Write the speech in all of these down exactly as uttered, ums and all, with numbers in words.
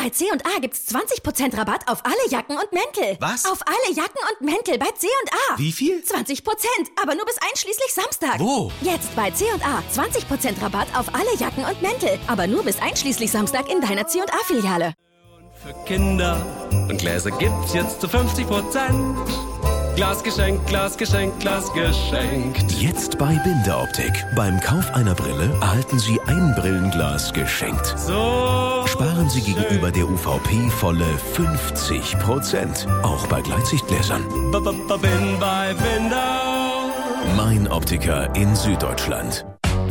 Bei C und A gibt's zwanzig Prozent Rabatt auf alle Jacken und Mäntel. Was? Auf alle Jacken und Mäntel bei C und A. Wie viel? zwanzig Prozent, aber nur bis einschließlich Samstag. Wo? Jetzt bei C und A. zwanzig Prozent Rabatt auf alle Jacken und Mäntel, aber nur bis einschließlich Samstag in deiner C und A-Filiale. Für Kinder und Gläser gibt's jetzt zu fünfzig Prozent. Glasgeschenk, Glasgeschenk, Glasgeschenk. Jetzt bei Bindeoptik. Beim Kauf einer Brille erhalten Sie ein Brillenglas geschenkt. So Sparen Sie gegenüber der U V P volle fünfzig Prozent. Auch bei Gleitsichtgläsern. b -b -b bin bei Binder. Mein Optiker in Süddeutschland.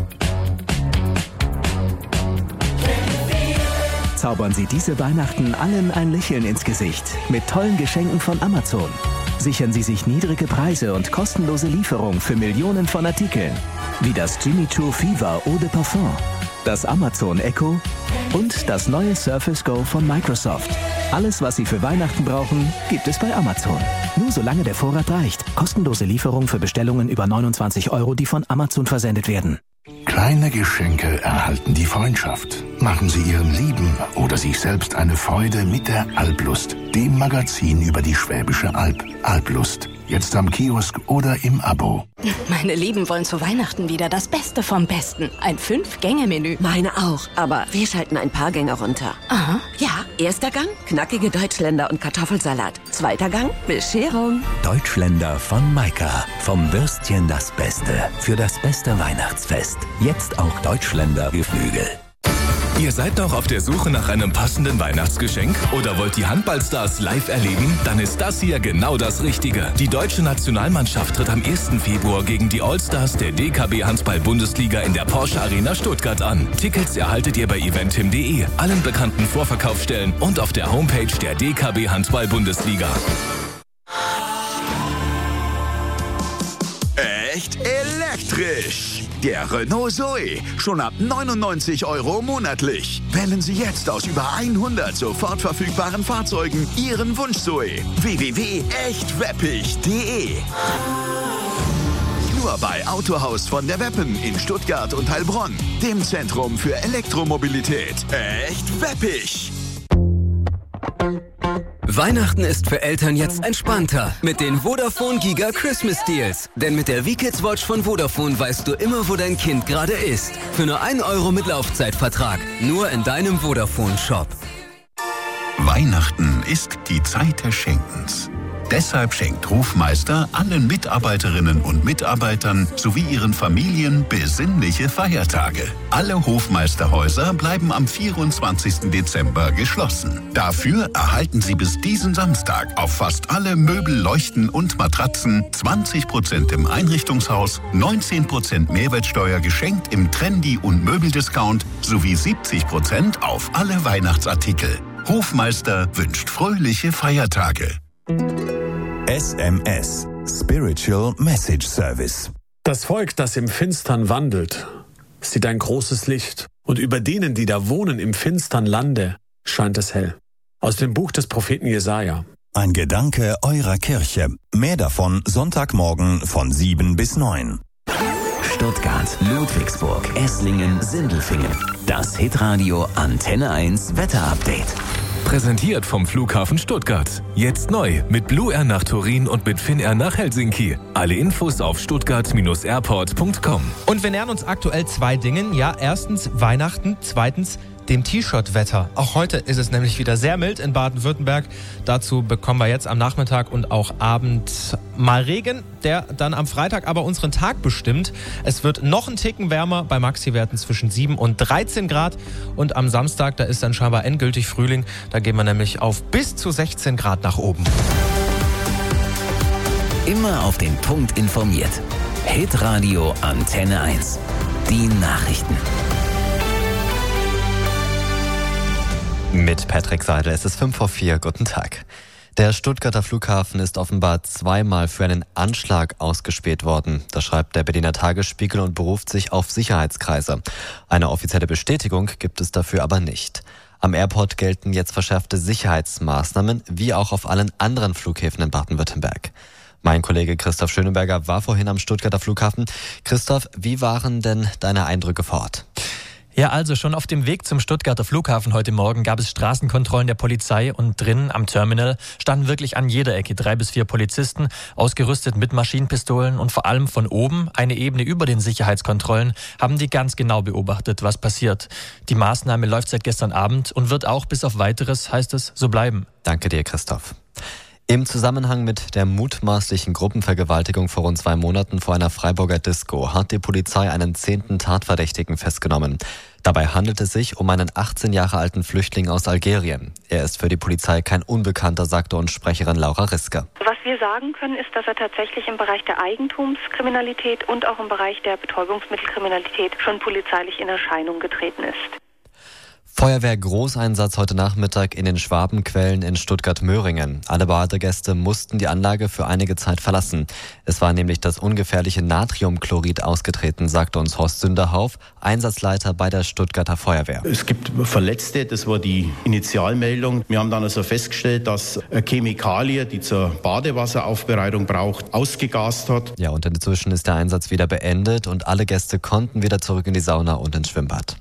Zaubern Sie diese Weihnachten allen ein Lächeln ins Gesicht mit tollen Geschenken von Amazon. Sichern Sie sich niedrige Preise und kostenlose Lieferung für Millionen von Artikeln, wie das Jimmy Choo Fever Eau de Parfum, das Amazon Echo und das neue Surface Go von Microsoft. Alles, was Sie für Weihnachten brauchen, gibt es bei Amazon. Nur solange der Vorrat reicht. Kostenlose Lieferung für Bestellungen über neunundzwanzig Euro, die von Amazon versendet werden. Kleine Geschenke erhalten die Freundschaft. Machen Sie Ihren Lieben oder sich selbst eine Freude mit der Alplust, dem Magazin über die Schwäbische Alb. Alplust. Jetzt am Kiosk oder im Abo. Meine Lieben wollen zu Weihnachten wieder das Beste vom Besten. Ein Fünf-Gänge-Menü. Meine auch, aber wir schalten ein paar Gänge runter. Aha. Ja, erster Gang, knackige Deutschländer und Kartoffelsalat. Zweiter Gang, Bescherung. Deutschländer von Maika. Vom Würstchen das Beste. Für das beste Weihnachtsfest. Jetzt auch Deutschländer Geflügel. Ihr seid noch auf der Suche nach einem passenden Weihnachtsgeschenk oder wollt die Handballstars live erleben? Dann ist das hier genau das Richtige. Die deutsche Nationalmannschaft tritt am ersten Februar gegen die Allstars der D K B Handball-Bundesliga in der Porsche Arena Stuttgart an. Tickets erhaltet ihr bei eventim punkt de, allen bekannten Vorverkaufsstellen und auf der Homepage der D K B Handball-Bundesliga. Echt elektrisch! Der Renault Zoe, schon ab neunundneunzig Euro monatlich. Wählen Sie jetzt aus über hundert sofort verfügbaren Fahrzeugen Ihren Wunsch Zoe. w w w punkt echt weppig punkt de. Nur bei Autohaus von der Weppen in Stuttgart und Heilbronn, dem Zentrum für Elektromobilität. Echt weppig! Weihnachten ist für Eltern jetzt entspannter mit den Vodafone Giga Christmas Deals. Denn mit der V-Kids Watch von Vodafone weißt du immer, wo dein Kind gerade ist. Für nur ein Euro mit Laufzeitvertrag. Nur in deinem Vodafone-Shop. Weihnachten ist die Zeit des Schenkens. Deshalb schenkt Hofmeister allen Mitarbeiterinnen und Mitarbeitern sowie ihren Familien besinnliche Feiertage. Alle Hofmeisterhäuser bleiben am vierundzwanzigsten Dezember geschlossen. Dafür erhalten Sie bis diesen Samstag auf fast alle Möbel, Leuchten und Matratzen zwanzig Prozent im Einrichtungshaus, neunzehn Prozent Mehrwertsteuer geschenkt im Trendy- und Möbeldiscount sowie siebzig Prozent auf alle Weihnachtsartikel. Hofmeister wünscht fröhliche Feiertage. S M S Spiritual Message Service. Das Volk, das im Finstern wandelt, sieht ein großes Licht. Und über denen, die da wohnen im finstern Lande, scheint es hell. Aus dem Buch des Propheten Jesaja. Ein Gedanke eurer Kirche. Mehr davon Sonntagmorgen von sieben bis neun. Stuttgart, Ludwigsburg, Esslingen, Sindelfingen. Das Hitradio Antenne eins Wetterupdate. Präsentiert vom Flughafen Stuttgart. Jetzt neu mit Blue Air nach Turin und mit Finnair nach Helsinki. Alle Infos auf stuttgart Bindestrich airport Punkt com. Und wir nähern uns aktuell zwei Dingen. Ja, erstens Weihnachten, zweitens dem T-Shirt-Wetter. Auch heute ist es nämlich wieder sehr mild in Baden-Württemberg. Dazu bekommen wir jetzt am Nachmittag und auch Abend mal Regen, der dann am Freitag aber unseren Tag bestimmt. Es wird noch einen Ticken wärmer bei Maxi-Werten zwischen sieben und dreizehn Grad. Und am Samstag, da ist dann scheinbar endgültig Frühling. Da gehen wir nämlich auf bis zu sechzehn Grad nach oben. Immer auf den Punkt informiert. Hitradio Antenne eins. Die Nachrichten. Mit Patrick Seidel, es ist fünf vor vier. Guten Tag. Der Stuttgarter Flughafen ist offenbar zweimal für einen Anschlag ausgespäht worden. Das schreibt der Berliner Tagesspiegel und beruft sich auf Sicherheitskreise. Eine offizielle Bestätigung gibt es dafür aber nicht. Am Airport gelten jetzt verschärfte Sicherheitsmaßnahmen, wie auch auf allen anderen Flughäfen in Baden-Württemberg. Mein Kollege Christoph Schönenberger war vorhin am Stuttgarter Flughafen. Christoph, wie waren denn deine Eindrücke vor Ort? Ja, also schon auf dem Weg zum Stuttgarter Flughafen heute Morgen gab es Straßenkontrollen der Polizei und drinnen am Terminal standen wirklich an jeder Ecke drei bis vier Polizisten, ausgerüstet mit Maschinenpistolen und vor allem von oben, eine Ebene über den Sicherheitskontrollen, haben die ganz genau beobachtet, was passiert. Die Maßnahme läuft seit gestern Abend und wird auch bis auf Weiteres, heißt es, so bleiben. Danke dir, Christoph. Im Zusammenhang mit der mutmaßlichen Gruppenvergewaltigung vor rund zwei Monaten vor einer Freiburger Disco hat die Polizei einen zehnten Tatverdächtigen festgenommen. Dabei handelt es sich um einen achtzehn Jahre alten Flüchtling aus Algerien. Er ist für die Polizei kein Unbekannter, sagte uns Sprecherin Laura Riske. Was wir sagen können, ist, dass er tatsächlich im Bereich der Eigentumskriminalität und auch im Bereich der Betäubungsmittelkriminalität schon polizeilich in Erscheinung getreten ist. Feuerwehr-Großeinsatz heute Nachmittag in den Schwabenquellen in Stuttgart-Möhringen. Alle Badegäste mussten die Anlage für einige Zeit verlassen. Es war nämlich das ungefährliche Natriumchlorid ausgetreten, sagte uns Horst Sünderhauf, Einsatzleiter bei der Stuttgarter Feuerwehr. Es gibt Verletzte, das war die Initialmeldung. Wir haben dann also festgestellt, dass eine Chemikalie, die zur Badewasseraufbereitung braucht, ausgegast hat. Ja, und inzwischen ist der Einsatz wieder beendet und alle Gäste konnten wieder zurück in die Sauna und ins Schwimmbad.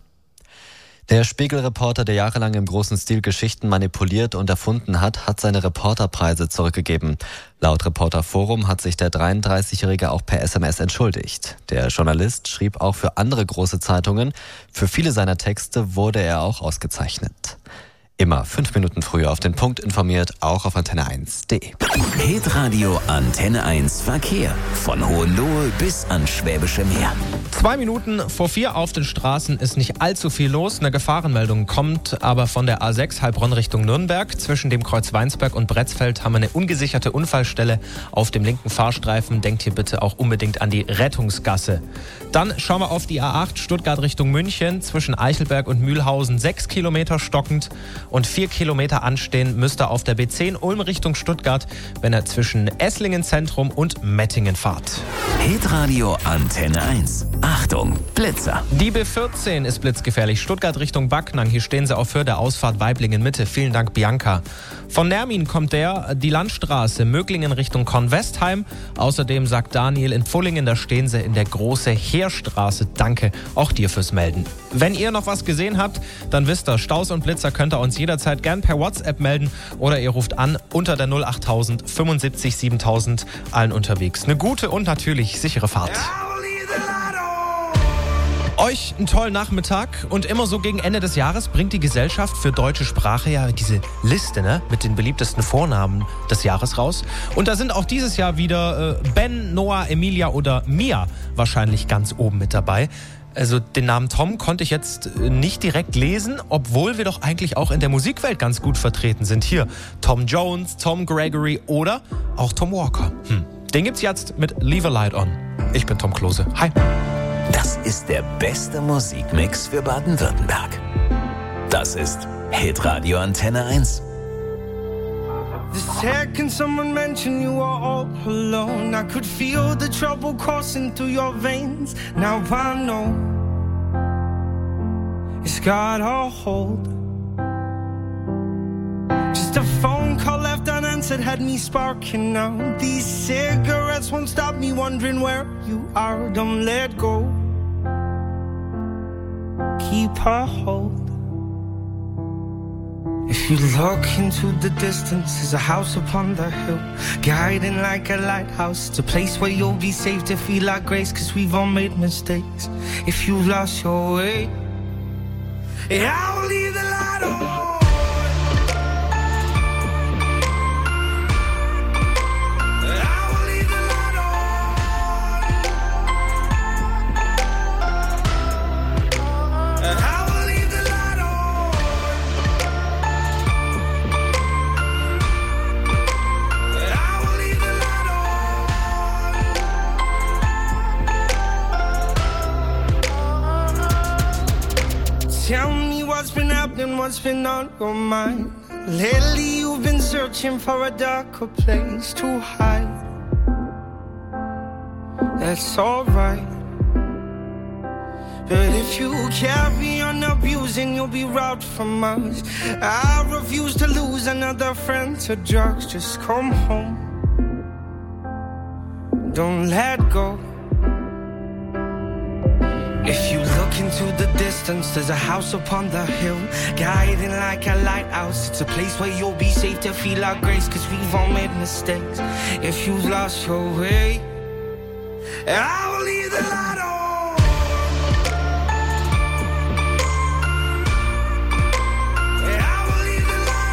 Der Spiegel-Reporter, der jahrelang im großen Stil Geschichten manipuliert und erfunden hat, hat seine Reporterpreise zurückgegeben. Laut Reporter Forum hat sich der dreiunddreißigjährige auch per S M S entschuldigt. Der Journalist schrieb auch für andere große Zeitungen. Für viele seiner Texte wurde er auch ausgezeichnet. Immer fünf Minuten früher auf den Punkt informiert, auch auf antenne eins punkt de. Hitradio Antenne eins Verkehr. Von Hohenlohe bis ans Schwäbische Meer. Zwei Minuten vor vier auf den Straßen ist nicht allzu viel los. Eine Gefahrenmeldung kommt aber von der A sechs Heilbronn Richtung Nürnberg. Zwischen dem Kreuz Weinsberg und Bretzfeld haben wir eine ungesicherte Unfallstelle auf dem linken Fahrstreifen. Denkt hier bitte auch unbedingt an die Rettungsgasse. Dann schauen wir auf die A acht Stuttgart Richtung München. Zwischen Eichelberg und Mühlhausen sechs Kilometer stockend. Und vier Kilometer anstehen müsste auf der B zehn Ulm Richtung Stuttgart, wenn er zwischen Esslingen Zentrum und Mettingen fahrt. Hitradio Antenne eins. Achtung, Blitzer. Die B vierzehn ist blitzgefährlich. Stuttgart Richtung Backnang. Hier stehen sie auf Höhe der Ausfahrt Weiblingen Mitte. Vielen Dank, Bianca. Von Nermin kommt der, die Landstraße Möglingen Richtung Kornwestheim. Außerdem sagt Daniel in Pfullingen, da stehen sie in der Große Heerstraße. Danke auch dir fürs Melden. Wenn ihr noch was gesehen habt, dann wisst ihr, Staus und Blitzer könnt ihr uns jederzeit gern per WhatsApp melden oder ihr ruft an unter der null achttausend fünfundsiebzig siebentausend, allen unterwegs. Eine gute und natürlich sichere Fahrt. Euch einen tollen Nachmittag und immer so gegen Ende des Jahres bringt die Gesellschaft für deutsche Sprache ja diese Liste, ne, mit den beliebtesten Vornamen des Jahres raus. Und da sind auch dieses Jahr wieder äh, Ben, Noah, Emilia oder Mia wahrscheinlich ganz oben mit dabei. Also den Namen Tom konnte ich jetzt nicht direkt lesen, obwohl wir doch eigentlich auch in der Musikwelt ganz gut vertreten sind. Hier Tom Jones, Tom Gregory oder auch Tom Walker. Hm. Den gibt's jetzt mit Leave a Light On. Ich bin Tom Klose. Hi. Das ist der beste Musikmix für Baden-Württemberg. Das ist Hitradio Antenne eins. The second someone mentioned you were all alone, I could feel the trouble coursing through your veins. Now I know it's got a hold. Just a phone call left unanswered had me sparking now. These cigarettes won't stop me wondering where you are. Don't let go, keep a hold. If you look into the distance, there's a house upon the hill, guiding like a lighthouse. It's a place where you'll be safe to feel like grace, cause we've all made mistakes. If you've lost your way, yeah, I'll leave the light on. Tell me what's been happening, what's been on your mind. Lately you've been searching for a darker place to hide. That's alright, but if you carry on abusing, you'll be robbed from us. I refuse to lose another friend to drugs. Just come home, don't let go. If you look Look into the distance, there's a house upon the hill, guiding like a lighthouse. It's a place where you'll be safe to feel our grace, cause we've all made mistakes. If you've lost your way, I will leave the light on.